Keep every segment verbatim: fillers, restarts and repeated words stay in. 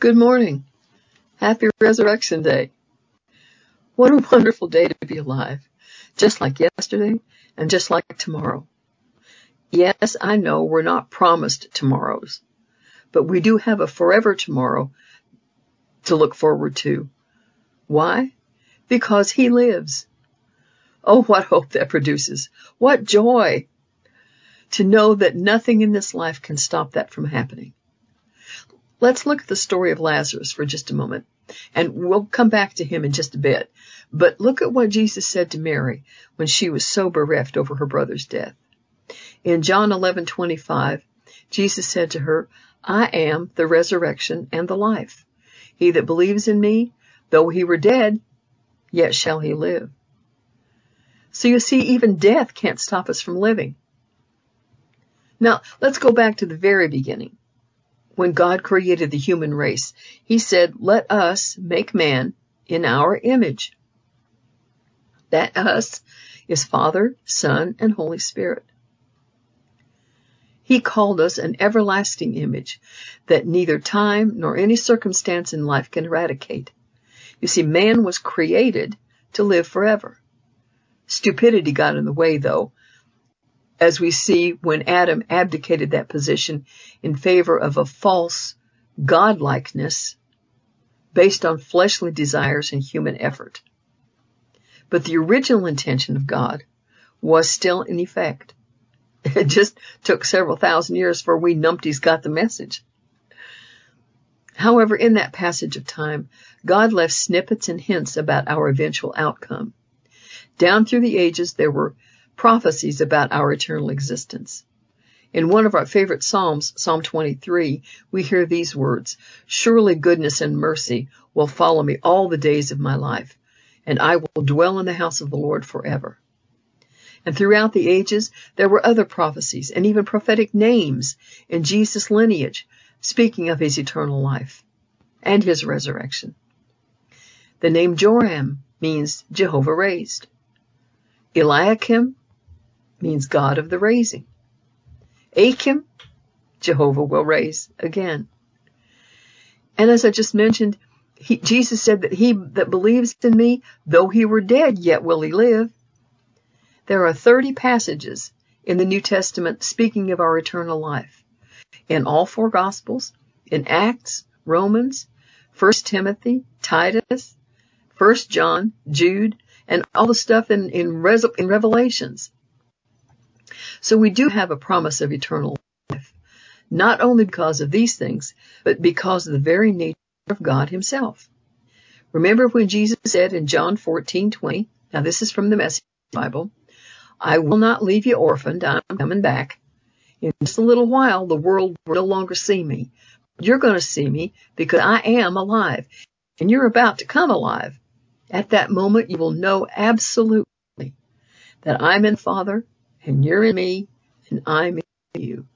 Good morning. Happy Resurrection Day. What a wonderful day to be alive. Just like yesterday and just like tomorrow. Yes, I know we're not promised tomorrows, but we do have a forever tomorrow to look forward to. Why? Because He lives. Oh, what hope that produces. What joy to know that nothing in this life can stop that from happening. Let's look at the story of Lazarus for just a moment, and we'll come back to him in just a bit. But look at what Jesus said to Mary when she was so bereft over her brother's death. In John eleven twenty-five, Jesus said to her, I am the resurrection and the life. He that believes in me, though he were dead, yet shall he live. So you see, even death can't stop us from living. Now, let's go back to the very beginning. When God created the human race, He said, let us make man in our image. That us is Father, Son, and Holy Spirit. He called us an everlasting image that neither time nor any circumstance in life can eradicate. You see, man was created to live forever. Stupidity got in the way, though, as we see when Adam abdicated that position in favor of a false godlikeness based on fleshly desires and human effort. But the original intention of God was still in effect. It just took several thousand years for we numpties got the message. However, in that passage of time, God left snippets and hints about our eventual outcome. Down through the ages, there were prophecies about our eternal existence. In one of our favorite Psalms, Psalm twenty-three, we hear these words, surely goodness and mercy will follow me all the days of my life, and I will dwell in the house of the Lord forever. And throughout the ages, there were other prophecies and even prophetic names in Jesus' lineage, speaking of His eternal life and His resurrection. The name Joram means Jehovah raised. Eliakim means God of the raising. Achim, Jehovah will raise again. And as I just mentioned, he, Jesus said that he that believes in me, though he were dead, yet will he live. There are thirty passages in the New Testament speaking of our eternal life. In all four Gospels, in Acts, Romans, First Timothy, Titus, First John, Jude, and all the stuff in, in, Res- in Revelations. So we do have a promise of eternal life, not only because of these things, but because of the very nature of God Himself. Remember when Jesus said in John fourteen twenty, now this is from the Message Bible, I will not leave you orphaned, I'm coming back. In just a little while, the world will no longer see me. You're going to see me because I am alive, and you're about to come alive. At that moment, you will know absolutely that I'm in the Father, and you're in me, and I'm in you.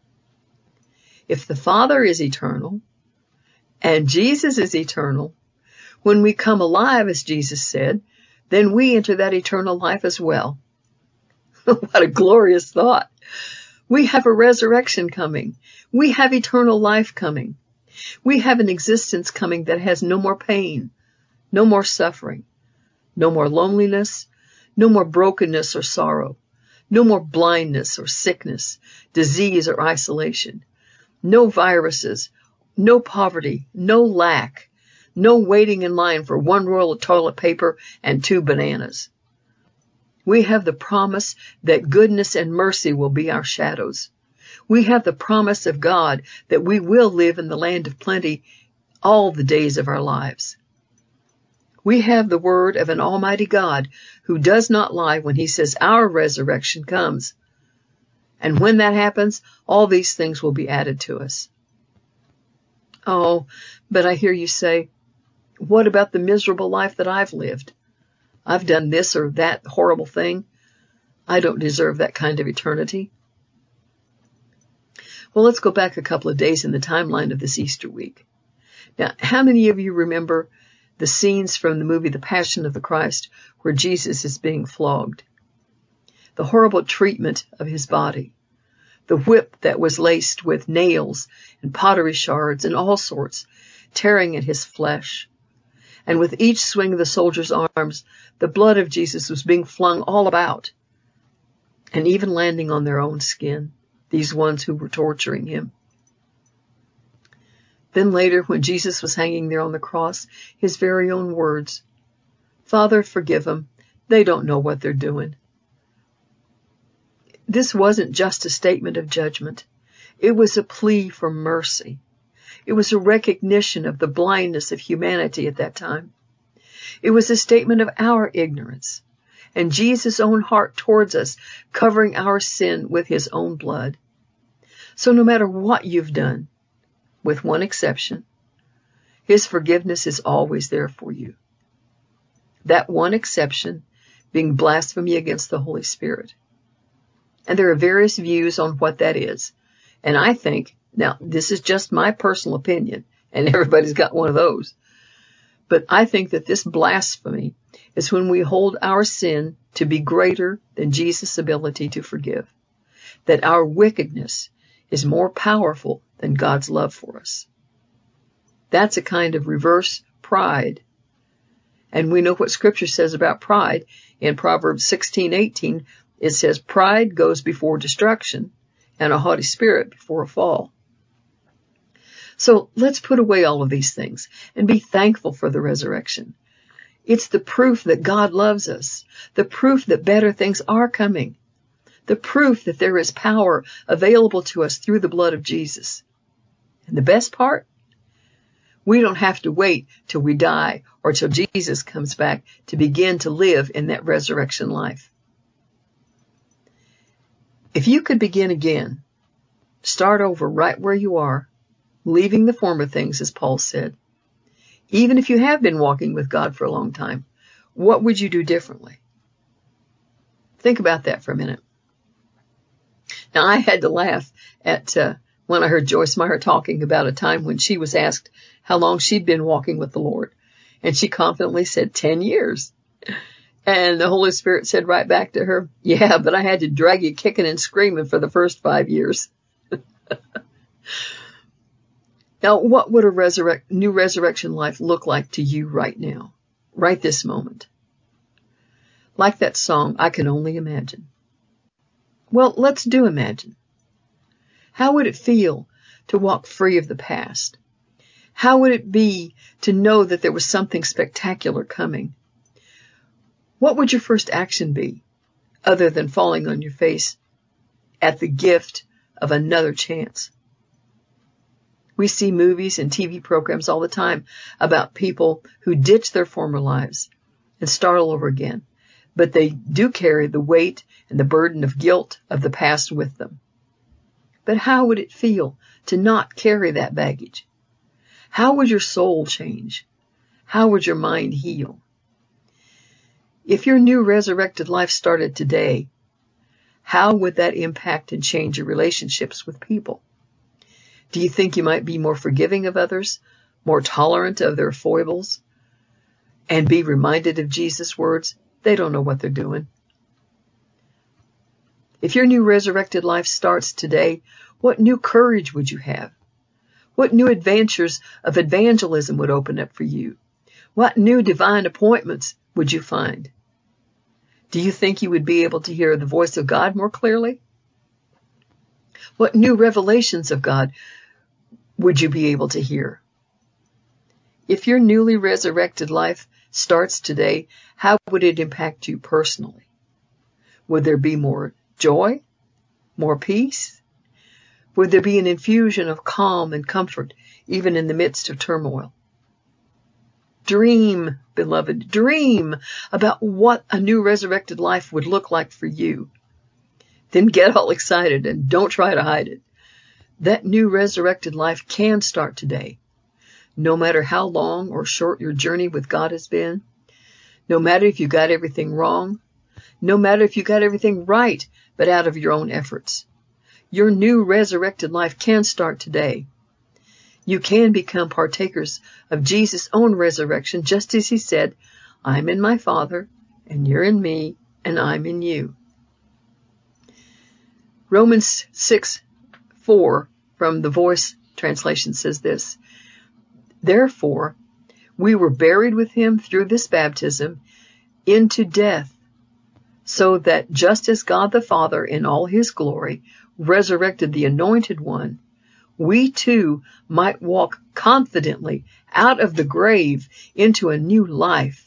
If the Father is eternal, and Jesus is eternal, when we come alive, as Jesus said, then we enter that eternal life as well. What a glorious thought. We have a resurrection coming. We have eternal life coming. We have an existence coming that has no more pain, no more suffering, no more loneliness, no more brokenness or sorrow, no more blindness or sickness, disease or isolation, no viruses, no poverty, no lack, no waiting in line for one roll of toilet paper and two bananas. We have the promise that goodness and mercy will be our shadows. We have the promise of God that we will live in the land of plenty all the days of our lives. We have the word of an almighty God who does not lie when He says our resurrection comes. And when that happens, all these things will be added to us. Oh, but I hear you say, what about the miserable life that I've lived? I've done this or that horrible thing. I don't deserve that kind of eternity. Well, let's go back a couple of days in the timeline of this Easter week. Now, how many of you remember the scenes from the movie The Passion of the Christ where Jesus is being flogged? The horrible treatment of His body. The whip that was laced with nails and pottery shards and all sorts. tearing at his flesh. And with each swing of the soldier's arms, the blood of Jesus was being flung all about, and even landing on their own skin, these ones who were torturing him. Then later, when Jesus was hanging there on the cross, his very own words, "Father, forgive them. They don't know what they're doing." This wasn't just a statement of judgment. It was a plea for mercy. It was a recognition of the blindness of humanity at that time. It was a statement of our ignorance and Jesus' own heart towards us, covering our sin with his own blood. So no matter what you've done, with one exception, his forgiveness is always there for you. That one exception being blasphemy against the Holy Spirit. And there are various views on what that is. And I think, now this is just my personal opinion, and everybody's got one of those, but I think that this blasphemy is when we hold our sin to be greater than Jesus' ability to forgive. That our wickedness is more powerful than God's love for us. That's a kind of reverse pride. And we know what Scripture says about pride. In Proverbs sixteen eighteen, it says, "Pride goes before destruction, and a haughty spirit before a fall." So let's put away all of these things and be thankful for the resurrection. It's the proof that God loves us, the proof that better things are coming, the proof that there is power available to us through the blood of Jesus. And the best part? We don't have to wait till we die or till Jesus comes back to begin to live in that resurrection life. If you could begin again, start over right where you are, leaving the former things, as Paul said. Even if you have been walking with God for a long time, what would you do differently? Think about that for a minute. Now, I had to laugh at uh, when I heard Joyce Meyer talking about a time when she was asked how long she'd been walking with the Lord. And she confidently said ten years. And the Holy Spirit said right back to her, "Yeah, but I had to drag you kicking and screaming for the first five years. Now, what would a resurrect, new resurrection life look like to you right now, right this moment? Like that song, "I Can Only Imagine." Well, let's do imagine. How would it feel to walk free of the past? How would it be to know that there was something spectacular coming? What would your first action be, other than falling on your face at the gift of another chance? We see movies and T V programs all the time about people who ditch their former lives and start all over again. But they do carry the weight and the burden of guilt of the past with them. But how would it feel to not carry that baggage? How would your soul change? How would your mind heal? If your new resurrected life started today, how would that impact and change your relationships with people? Do you think you might be more forgiving of others, more tolerant of their foibles, and be reminded of Jesus' words, "They don't know what they're doing"? If your new resurrected life starts today, what new courage would you have? What new adventures of evangelism would open up for you? What new divine appointments would you find? Do you think you would be able to hear the voice of God more clearly? What new revelations of God would you be able to hear? If your newly resurrected life starts today, how would it impact you personally? Would there be more joy, more peace? Would there be an infusion of calm and comfort, even in the midst of turmoil? Dream, beloved, dream about what a new resurrected life would look like for you. Then get all excited and don't try to hide it. That new resurrected life can start today. No matter how long or short your journey with God has been, no matter if you got everything wrong, no matter if you got everything right, but out of your own efforts. Your new resurrected life can start today. You can become partakers of Jesus' own resurrection, just as he said, "I'm in my Father, and you're in me, and I'm in you." Romans six four from the Voice translation says this, Therefore, we were buried with him through this baptism into death, so that just as God the Father in all his glory resurrected the Anointed One, we too might walk confidently out of the grave into a new life.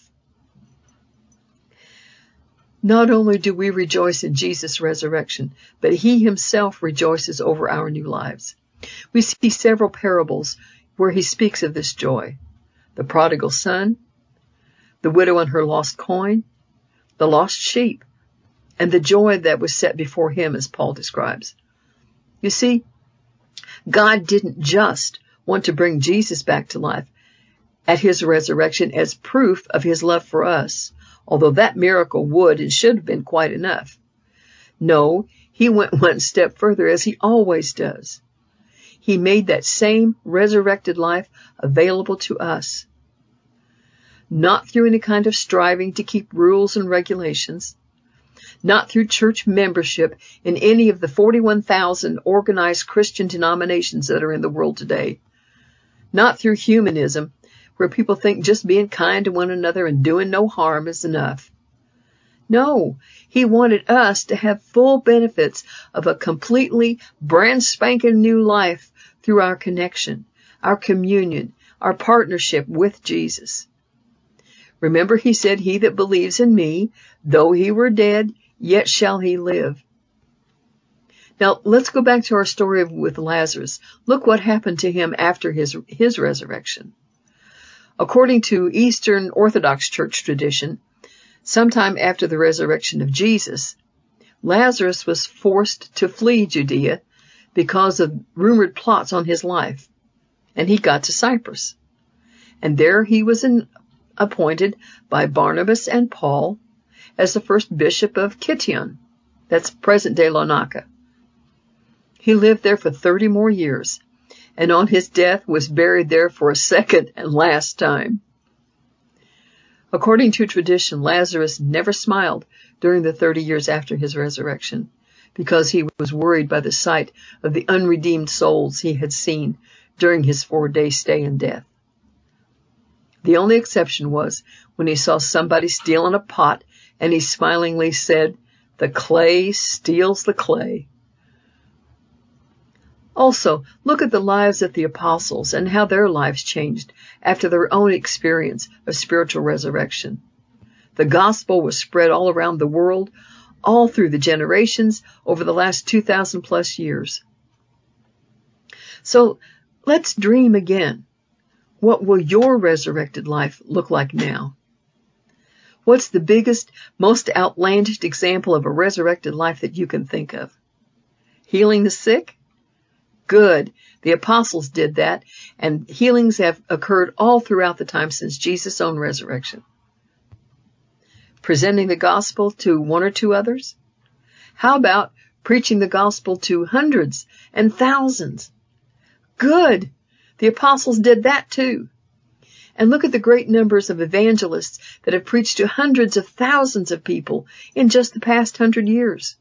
Not only do we rejoice in Jesus' resurrection, but he himself rejoices over our new lives. We see several parables where he speaks of this joy. The prodigal son, the widow and her lost coin, the lost sheep, and the joy that was set before him, as Paul describes. You see, God didn't just want to bring Jesus back to life at his resurrection as proof of his love for us, although that miracle would and should have been quite enough. No, he went one step further, as he always does. He made that same resurrected life available to us, not through any kind of striving to keep rules and regulations, not through church membership in any of the forty-one thousand organized Christian denominations that are in the world today, not through humanism, where people think just being kind to one another and doing no harm is enough. No, he wanted us to have full benefits of a completely brand spanking new life through our connection, our communion, our partnership with Jesus. Remember, he said, he that believes in me, though he were dead, yet shall he live. Now, let's go back to our story with Lazarus. Look what happened to him after his, his resurrection. According to Eastern Orthodox Church tradition, sometime after the resurrection of Jesus, Lazarus was forced to flee Judea because of rumored plots on his life, and he got to Cyprus. And there he was in, appointed by Barnabas and Paul as the first bishop of Kition, that's present-day Larnaca. He lived there for thirty more years, and on his death was buried there for a second and last time. According to tradition, Lazarus never smiled during the thirty years after his resurrection, because he was worried by the sight of the unredeemed souls he had seen during his four-day stay in death. The only exception was when he saw somebody stealing a pot, and he smilingly said, "The clay steals the clay." Also, look at the lives of the apostles and how their lives changed after their own experience of spiritual resurrection. The gospel was spread all around the world, all through the generations over the last two thousand plus years. So let's dream again. What will your resurrected life look like now? What's the biggest, most outlandish example of a resurrected life that you can think of? Healing the sick? Good. The apostles did that, and healings have occurred all throughout the time since Jesus' own resurrection. Presenting the gospel to one or two others? How about preaching the gospel to hundreds and thousands? Good. The apostles did that too. And look at the great numbers of evangelists that have preached to hundreds of thousands of people in just the past hundred years.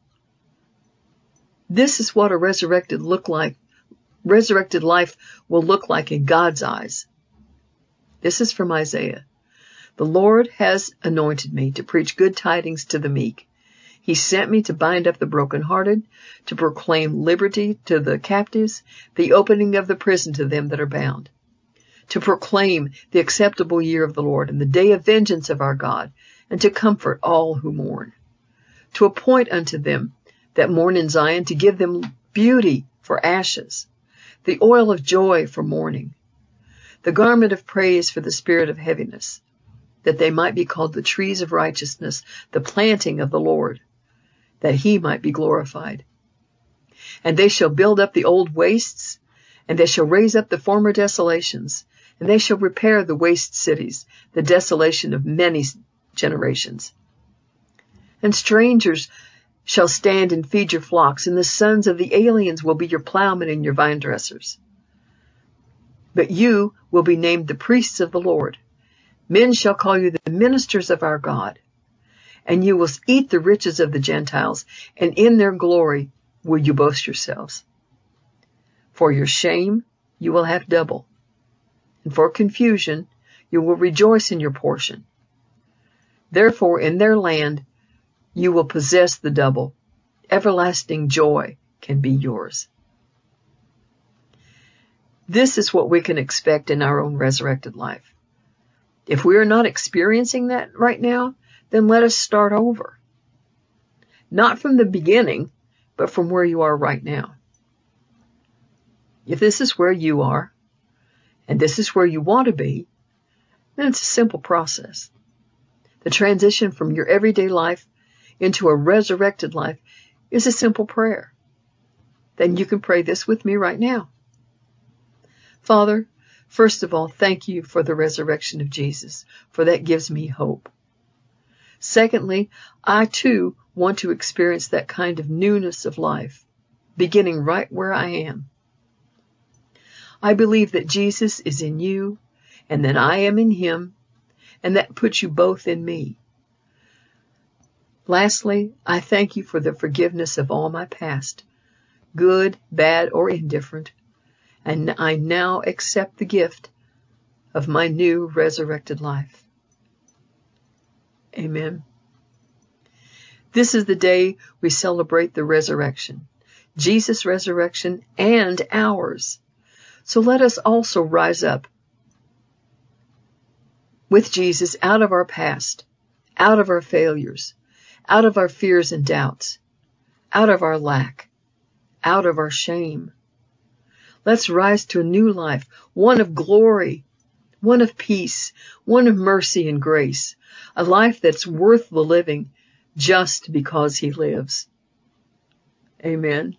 This is what a resurrected look like. Resurrected life will look like in God's eyes. This is from Isaiah. The Lord has anointed me to preach good tidings to the meek. He sent me to bind up the brokenhearted, to proclaim liberty to the captives, the opening of the prison to them that are bound, to proclaim the acceptable year of the Lord and the day of vengeance of our God, and to comfort all who mourn, to appoint unto them that mourn in Zion, to give them beauty for ashes, the oil of joy for mourning, the garment of praise for the spirit of heaviness, that they might be called the trees of righteousness, the planting of the Lord, that he might be glorified. And they shall build up the old wastes, and they shall raise up the former desolations, and they shall repair the waste cities, the desolation of many generations. And strangers shall stand and feed your flocks, and the sons of the aliens will be your plowmen and your vine dressers. But you will be named the priests of the Lord. Men shall call you the ministers of our God. And you will eat the riches of the Gentiles, and in their glory will you boast yourselves. For your shame you will have double, and for confusion you will rejoice in your portion. Therefore in their land you will possess the double. Everlasting joy can be yours. This is what we can expect in our own resurrected life. If we are not experiencing that right now, then let us start over. Not from the beginning, but from where you are right now. If this is where you are, and this is where you want to be, then it's a simple process. The transition from your everyday life into a resurrected life is a simple prayer. Then you can pray this with me right now. Father, first of all, thank you for the resurrection of Jesus, for that gives me hope. Secondly, I too want to experience that kind of newness of life, beginning right where I am. I believe that Jesus is in you, and that I am in him, and that puts you both in me. Lastly, I thank you for the forgiveness of all my past, good, bad, or indifferent, and I now accept the gift of my new resurrected life. Amen. This is the day we celebrate the resurrection, Jesus' resurrection and ours. So let us also rise up with Jesus out of our past, out of our failures, out of our fears and doubts, out of our lack, out of our shame. Let's rise to a new life, one of glory, one of peace, one of mercy and grace, a life that's worth the living just because he lives. Amen.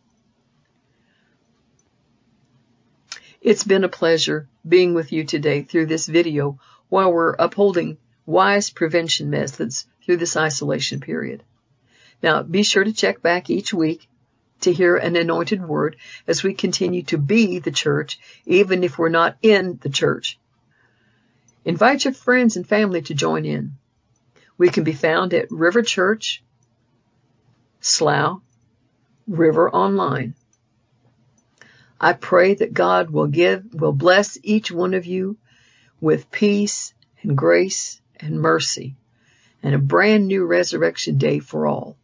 It's been a pleasure being with you today through this video while we're upholding wise prevention methods through this isolation period. Now, be sure to check back each week to hear an anointed word as we continue to be the church, even if we're not in the church. Invite your friends and family to join in. We can be found at River Church, Slough, River Online. I pray that God will give, will bless each one of you with peace and grace and mercy and a brand new resurrection day for all.